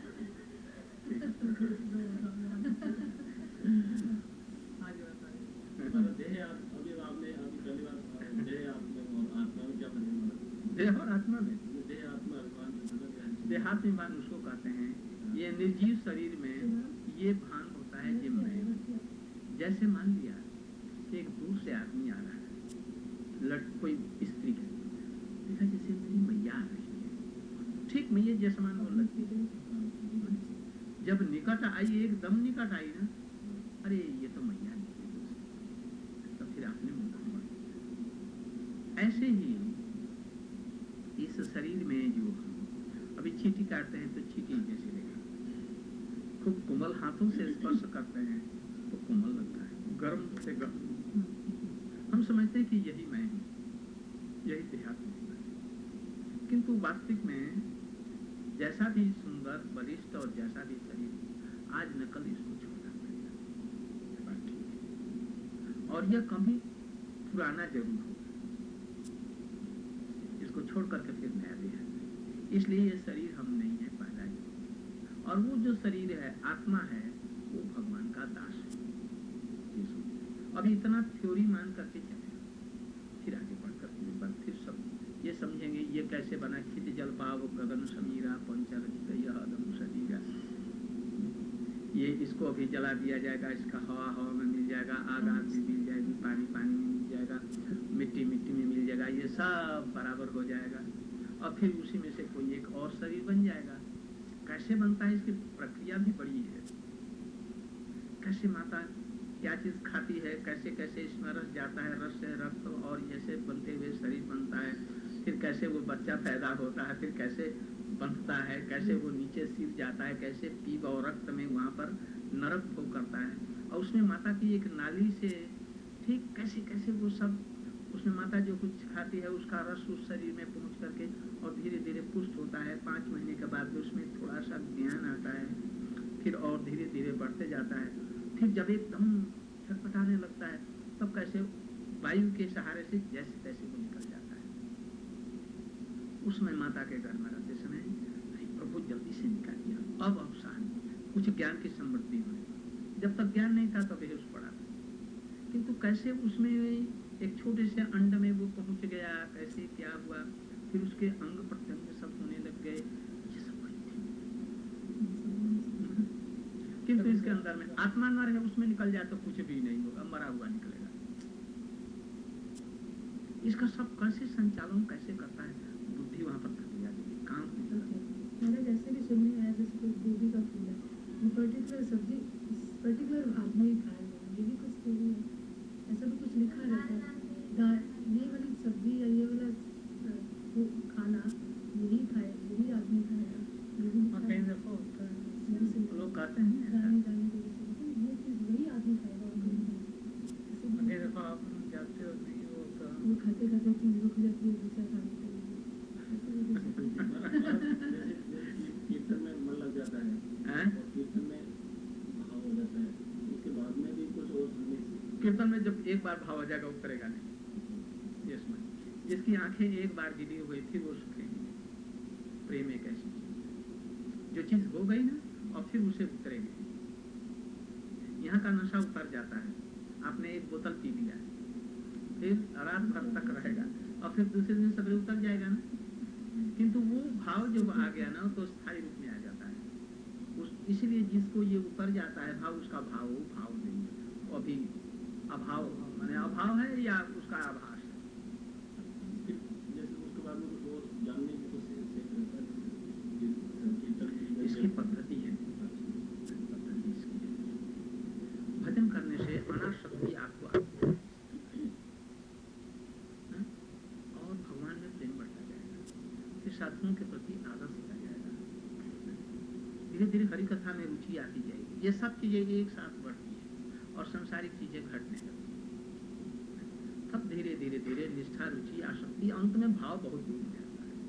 देह अभी आपने अभी पहली बार देह आत्मा और आत्मा में क्या फर्क? देह और आत्मा में देह आत्मा अभिमान देहात्मिभान उसको कहते हैं, ये निर्जीव शरीर में ये भान होता है कि मैं, जैसे मान लिया एक दूर से आदमी आ रहा है, लड़ कोई स्त्री है, देखा जैसे मेरी मैया आ रही है, ठीक मैया जैसे मान वो लगती है, जब निकट आई एकदम निकट आई ना, अरे ये तो मैया निकली, तो फिर आपने मुख मोड़। ऐसे ही इस शरीर में जो हम अभी चींटी काटते हैं तो चींटी जैसे लेगा, खूब कोमल हाथों से स्पर्श करते हैं तो कोमल लगता है, गर्म से गर्म हम समझते हैं कि यही मैं हूँ, यही देहात्म है। किंतु वास्तविक में जैसा भी सुंदर बलिष्ठ और जैसा भी शरीर, आज नकल इसको छोड़ना पड़ेगा, ये बात ठीक है। और यह कभी पुराना जरूर होगा, इसको छोड़ करके फिर नया देह। इसलिए ये शरीर हम नहीं है पहला ही, और वो जो शरीर है आत्मा है वो भगवान का दास है। अभी इतना थ्योरी मान करके चले, फिर आगे बढ़कर एक बार फिर सब ये समझेंगे ये कैसे बना, क्षित जल पाव गगन समीरा पंचरचित यह अदम शरीरा। ये इसको अभी जला दिया जाएगा, इसका हवा हवा में मिल जाएगा, आग आग में मिल जाएगी, पानी पानी में मिल जाएगा, मिट्टी मिट्टी में मिल जाएगा, ये सब बराबर हो जाएगा और फिर उसी में से कोई एक और शरीर बन जाएगा। कैसे बनता है इसकी प्रक्रिया भी बड़ी है। कैसे माता क्या चीज खाती है, कैसे कैसे इसमें रस जाता है, रस से रक्त और ऐसे बनते हुए शरीर बनता है, फिर कैसे वो बच्चा पैदा होता है, फिर कैसे बनता है, कैसे वो नीचे सिर जाता है, कैसे पीप और रक्त में वहाँ पर नरक भोग करता है, और उसमें माता की एक नाली से ठीक कैसे कैसे वो सब उसमें माता जो कुछ खाती है उसका रस उस शरीर में पहुंच करके और धीरे धीरे पुष्ट होता है। पाँच महीने के बाद उसमें थोड़ा सा ज्ञान आता है, फिर और धीरे धीरे बढ़ते जाता है, फिर जब एकदम छटपटाने लगता है तब कैसे वायु के सहारे से जैसे तैसे वो निकल जाता है। उसमें माता के घर में रहते समय प्रभु जल्दी से निकालिए, अब अवसान कुछ ज्ञान की समृद्धि हुई। जब तक ज्ञान नहीं था तब बेहोश पड़ा था, किंतु कैसे उसमें एक छोटे से अंड में वो पहुंच गया, कैसे क्या हुआ, फिर उसके अंग प्रत्यंग सब होने लग गए, ये सब किंतु इसके अंदर में आत्मा न रहे, उसमें निकल जाए तो कुछ भी नहीं होगा, मरा हुआ निकलेगा। इसका सब कैसे संचालन कैसे करता है, बुद्धि वहां पर थक जाती है, काम मैंने जैसे भी सुनने आया जैसे कोई गोभी का फूल है, वो पर्टिकुलर सब्जी पर्टिकुलर आदमी खाएगा, ये भी कुछ थोड़ी है, ऐसा भी कुछ लिखा रहता है। ये वाली सब्जी या ये वाला खाना यही खाए, यही आदमी खाएगा, ये भी लिखा कई है। दफा होता है लोग कहते हैं गाने गाने की वजह से ये चीज वही आदमी खाएगा और कोई नहीं। कई दफा आप जाते हो नहीं होता, वो खाते खाते चीज रुक जाती है, दूसरा खाने के लिए। कीर्तन में मन लग जाता है, हैं? और कीर्तन में भाव हो जाता है, उसके बाद में भी कुछ और सुनने से कीर्तन में जब एक बार भाव हो जाएगा उतरेगा नहीं। यस मैं जिसकी आंखें एक बार गिरी हुई फिर वो सुखेंगी। प्रेम एक ऐसी चीज जो चीज हो गई ना और फिर उसे उतरेगी। यहाँ का नशा उतर जाता है, आपने एक बोतल पी लिया फिर रात भर तक रहेगा और फिर दूसरे दिन सवेरे उतर जाएगा ना, किंतु वो भाव जो आ गया ना तो स्थायी रूप में आ जाता है। उस इसलिए जिसको ये उतर जाता है भाव, उसका भाव वो भाव नहीं है, अभी अभाव माने अभाव है या उसका आभास है। फिर जैसे उसके बाद में कुछ और जानने की कोशिश करता है, इसकी पद्धति है, पद्धति इसकी है। भजन करने से अनाशक्ति आपको आती है और भगवान में प्रेम बढ़ता जाएगा, फिर साधुओं के प्रति आदर होता जाएगा, धीरे धीरे हरि कथा में रुचि आती जाएगी। ये सब चीजें एक साथ बढ़ती है और संसारिक चीजें घटने लगती है, तब धीरे धीरे धीरे निष्ठा रुचि आसक्ति अंत में भाव बहुत दूर हो जाता है।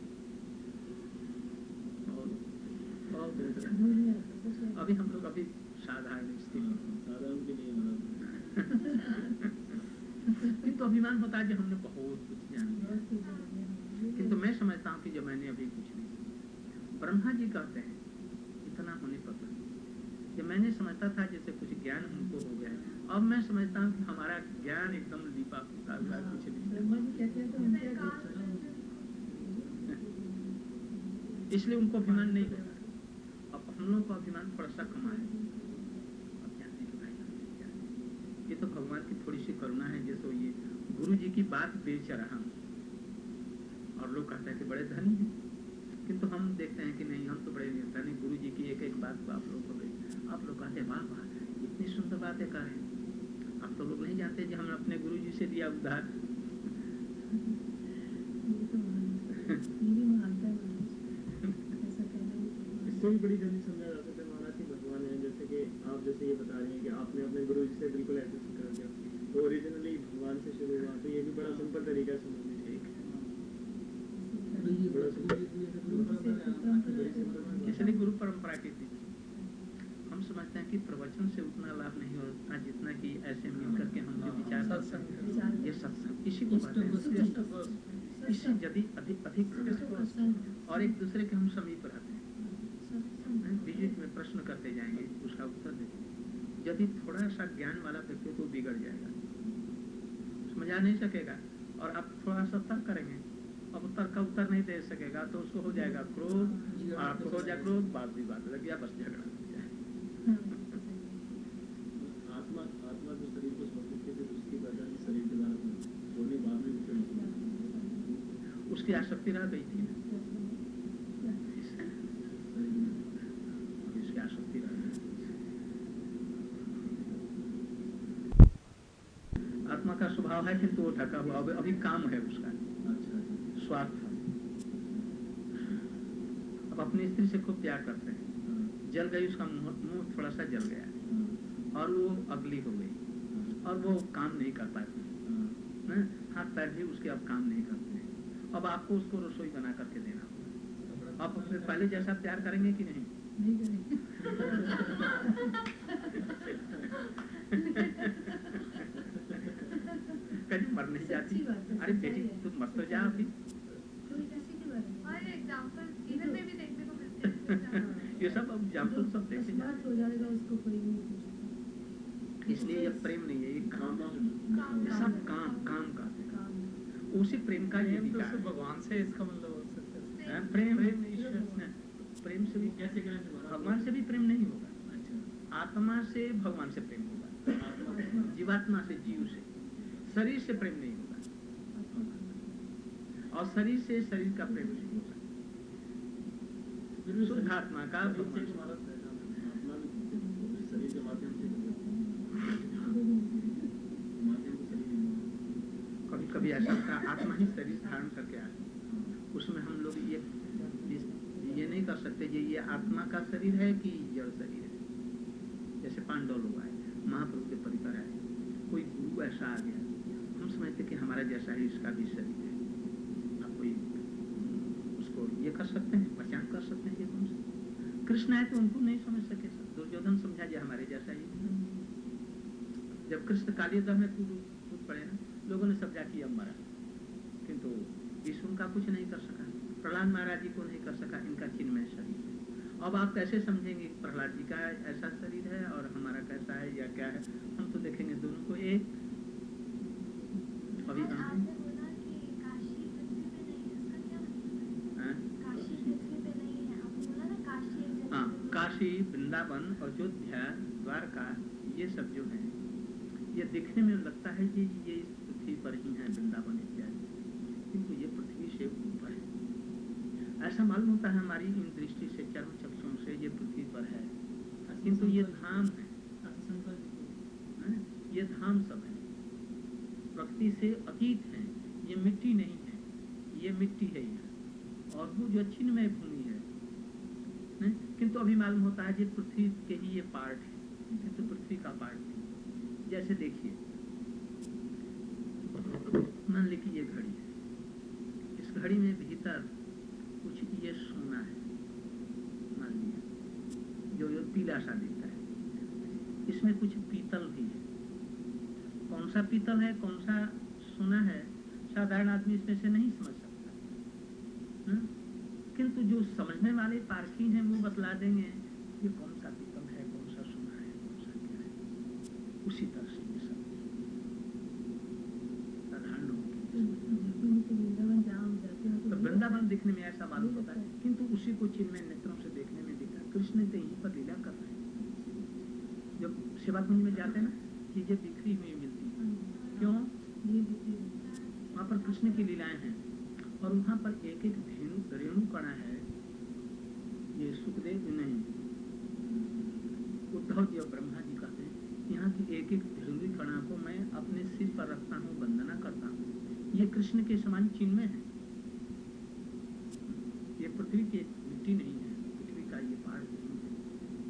और बहुत अभी हम लोग अभी साधारण स्थिति साधारण के लिए मतलब किंतु अभिमान होता है कि हमने बहुत कुछ जान लिया, किंतु मैं समझता हूँ कि जो मैंने अभी कुछ नहीं। ब्रह्मा जी कहते हैं इतना होने पर कि मैंने समझता था जैसे कुछ ज्ञान हमको हो गया है, अब मैं समझता हूँ कि हमारा ज्ञान एकदम लिपा पुता हुआ है, कुछ नहीं। ब्रह्मा जी कहते हैं तो हम क्या कहते हैं? इसलिए उनको अभिमान नहीं होता। अब हम लोग को अभिमान थोड़ा सा कमा है, अब जानते कि भाई हम नहीं जानते, ये तो भगवान की थोड़ी सी करुणा है। जैसे ये गुरु जी की बात बेच रहा हूँ और लोग कहते हैं कि बड़े धनी हैं, किंतु हम देखते हैं कि नहीं, हम तो बड़े निर्धनी। गुरु जी की एक एक बात को आप लोग हो गई, आप लोग कहते हैं वाह वाह इतनी सुंदर बातें कर रहे हैं। आप तो लोग नहीं जानते कि हमने अपने गुरु जी से दिया उधार। ये तो ये भी मानता है महाराज, ऐसा कहना ही चाहिए। इससे भी बड़ी जल्दी समझा जा सकता है महाराज कि भगवान है, जैसे कि आप जैसे ये बता रहे हैं कि आपने अपने गुरु जी से बिल्कुल ऐसे कर दिया, तो ओरिजिनली भगवान से शुरू हुआ, तो ये भी बड़ा सिंपल तरीका है समझने का, बड़ा सिंपल इसलिए गुरु परंपरा के बीच हम समझते हैं कि प्रवचन से उतना लाभ नहीं होता जितना कि ऐसे मिल करके हम जो विचार करते हैं, ये सत्संग इसी को कहते हैं। इससे यदि अधिक अधिक और एक दूसरे के हम समीप रहते हैं, बीच बीच में प्रश्न करते जाएंगे, उसका उत्तर देंगे। यदि थोड़ा सा ज्ञान वाला व्यक्ति तो बिगड़ जाएगा, समझा नहीं सकेगा, और आप थोड़ा सा तर्क करेंगे, अब तर्क का उत्तर नहीं दे सकेगा तो उसको हो जाएगा क्रोध, आपको हो जाए क्रोध, बात भी बात लग गया, बस झगड़ा हो जाए। आत्मा आत्मा जो शरीर को छोड़ने के फिर उसकी वजह से शरीर के द्वारा छोड़ने बाद में फिर उसकी आसक्ति रह गई थी, इसकी आसक्ति रह गई। आत्मा का स्वभाव है किंतु वो ढका हुआ, अभी काम है उसका, स्वार्थ। अब अपनी स्त्री से खूब प्यार करते हैं, जल गई उसका मुंह थोड़ा सा जल गया और वो अगली हो गई और वो काम नहीं कर पाती, हाथ पैर भी उसके अब काम नहीं करते हैं। अब आपको उसको रसोई बना करके देना होगा। आप अपने पहले जैसा प्यार करेंगे कि नहीं? नहीं करेंगे। कहीं मर नहीं जाती, अरे बेटी तू मर तो जा अभी। ये सब अब एग्जाम्पल सब देखे हो जाएगा, उसको कोई नहीं पूछता। इसलिए ये प्रेम नहीं है, ये काम, सब काम काम का उसी प्रेम का ये तो भगवान से इसका मतलब हो सकता है। प्रेम प्रेम ईश्वर प्रेम से भी कैसे भगवान से भी प्रेम नहीं होगा, आत्मा से भगवान से प्रेम होगा, जीवात्मा से जीव से, शरीर से प्रेम नहीं होगा, और शरीर से शरीर का प्रेम नहीं होगा। शुद्ध आत्मा का भगवान शरीर के माध्यम से कभी कभी ऐसा होता है आत्मा ही शरीर धारण करके आए, उसमें हम लोग ये ये नहीं कर सकते ये ये आत्मा का शरीर है कि जड़ शरीर है। जैसे पांडव लोग आए, महाप्रभु के परिवार आए, कोई गुरु ऐसा आ गया, हम समझते कि हमारा जैसा ही इसका भी शरीर है। आप कोई उसको ये कर सकते हैं, पहचान कर सकते हैं ये कौन सा कृष्ण है, तो उनको नहीं समझ सके। दुर्योधन समझा ये हमारे जैसा ही। जब कृष्ण कालियदह में कूद कूद पड़े ना, लोगों ने समझा कि अब मरा, किंतु विष्णु का कुछ नहीं कर सका, प्रहलाद महाराज जी को नहीं कर सका, इनका चिन्मय शरीर है। अब आप कैसे समझेंगे प्रहलाद जी का ऐसा शरीर है और हमारा कैसा है या क्या है? हम तो देखेंगे दोनों को एक। अभी हाँ, काशी, वृंदावन, अयोध्या, द्वारका, ये सब जो है ये दिखने में लगता है कि ये इस पृथ्वी पर ही है, वृंदावन इत्यादि, किंतु ये पृथ्वी से ऊपर है। ऐसा मालूम होता है हमारी इन दृष्टि से, चर्म चक्षुओं से ये पृथ्वी पर है, किंतु ये धाम है, ये धाम सब है, प्रकृति से अतीत है, ये मिट्टी नहीं है, ये मिट्टी है यहाँ, और वो जो चिन्मय भूमि है, नहीं? किंतु अभी मालूम होता है ये पृथ्वी के ही ये पार्ट है, किंतु पृथ्वी का पार्ट नहीं। जैसे देखिए, मान लीजिए ये घड़ी है, इस घड़ी में भीतर कुछ ये सोना है, मान लिया, जो ये पीला सा दिखता है, इसमें कुछ पीतल भी है। कौन सा पीतल है, कौन सा सोना है, साधारण आदमी इसमें से नहीं समझ सकता, हुँ? किंतु जो समझने वाले पारखी हैं वो बतला देंगे ये कौन सा पीतल है, कौन सा सोना है, कौन सा क्या है। उसी तरह से ये सब साधारण लोगों की, तो वृंदावन दिखने में ऐसा मालूम होता है, किंतु उसी को चिन्मय नेत्रों से देखने में दिखता है। कृष्ण तो यहीं पर लीला कर रहे हैं। जब सेवा कुंज में जाते हैं ना, चीजें बिखरी हुई मिलती है, क्यों? वहाँ पर कृष्ण की लीलाएं हैं, और वहाँ पर एक एक धेनु रेणु कणा है। ये सुखदेव नहीं, उद्धव जी और ब्रह्मा जी कहते हैं यहाँ की एक एक धेनु कणा को मैं अपने सिर पर रखता हूँ, वंदना करता हूँ। ये कृष्ण के समान चिन्मय है, ये पृथ्वी की मिट्टी नहीं है, पृथ्वी का ये पार्ट नहीं है।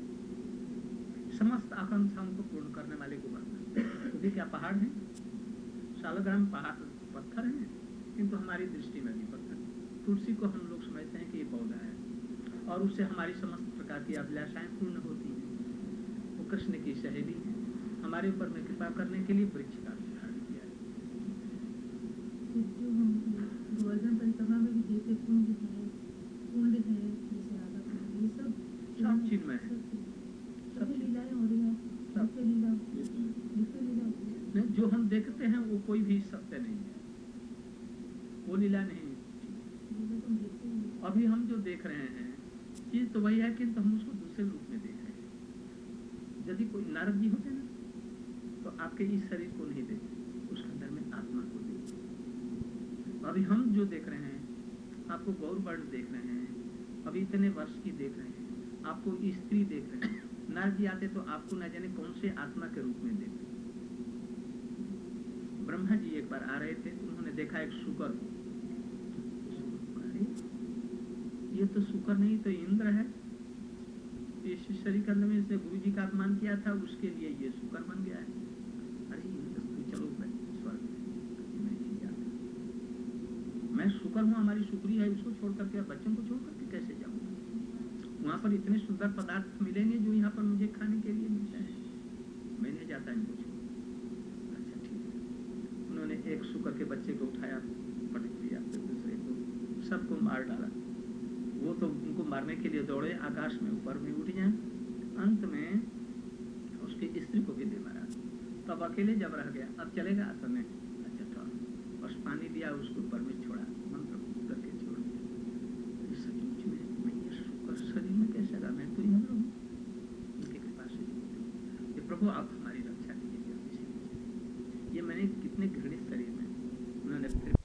समस्त आकांक्षाओं को पूर्ण करने वाले गोवर्धन, तो क्या पहाड़ है, सालग्राम पहाड़ पत्थर है, किंतु हमारी दृष्टि में भी पत्थर। तुलसी को हम लोग समझते हैं कि ये पौधा है, और उससे हमारी समस्त प्रकार की अभिलाषाएं पूर्ण होती हैं। वो कृष्ण की सहेली है, हमारे ऊपर में कृपा करने के लिए वृक्ष का धारण किया है। फिर जो हम गोवर्धन परिक्रमा में भी देखते कुंड है, कुंड है, जैसे राधा कुंड, ये सब सब चिन्मय है। सब चिन्मय। सब सब चिन्मय। लीलाएं हो रही हैं, सब। नित्य लीला, नित्य लीला होती है। नहीं, जो हम देखते हैं वो कोई भी सत्य नहीं है, वो लीला नहीं। लीला तो हम देखते ही हैं। अभी हम जो देख रहे हैं चीज तो वही है, किंतु हम उसको दूसरे रूप में देख रहे हैं। यदि कोई नारद जी होते ना तो आपके इस शरीर को नहीं देखते, उसके अंदर में आत्मा को देखते। अभी हम जो देख रहे हैं, आपको गौर वर्ण देख रहे हैं, अभी इतने वर्ष की देख रहे हैं, आपको स्त्री देख रहे हैं। नारद जी आते तो आपको न जाने कौन से आत्मा के रूप में देखते। ब्रह्मा जी एक बार आ रहे थे तो उन्होंने देखा एक शुकर को। अरे ये तो शुकर नहीं तो इंद्र है। इस शरीर के अंदर में इसने गुरु जी का अपमान किया था, उसके लिए ये शुकर बन गया है। अरे इंद्र तू चलो स्वर्ग में, मैं नहीं जाता, मैं शुकर हूँ, हमारी शुक्री है, उसको छोड़ करके बच्चों को छोड़ करके कैसे जाऊंगा? वहाँ पर इतने सुंदर पदार्थ मिलेंगे जो यहाँ पर मुझे खाने के लिए मिलता है, मैं नहीं जाता इनको छोड़। अच्छा ठीक है, उन्होंने एक शुकर के बच्चे को उठाया, पटक दिया, फिर दूसरे को, सबको मार डाला। वो तो उनको मारने के लिए दौड़े, आकाश में ऊपर में उठ जाए, अंत में उसकी स्त्री को भी दे मारा। तब अकेले जब रह गया, अब चलेगा तो नहीं, अच्छा तो बस पानी दिया, उसको ऊपर में छोड़ा, मंत्र करके छोड़ दिया। सचमुच में मैं ये शुक्र शरीर में कैसे रहा? मैं तो इंद्र हूँ, उनकी कृपा से ये प्रभु आप हमारी रक्षा कीजिए जल्दी से। ये मैंने कितने घृणित शरीर में उन्होंने फिर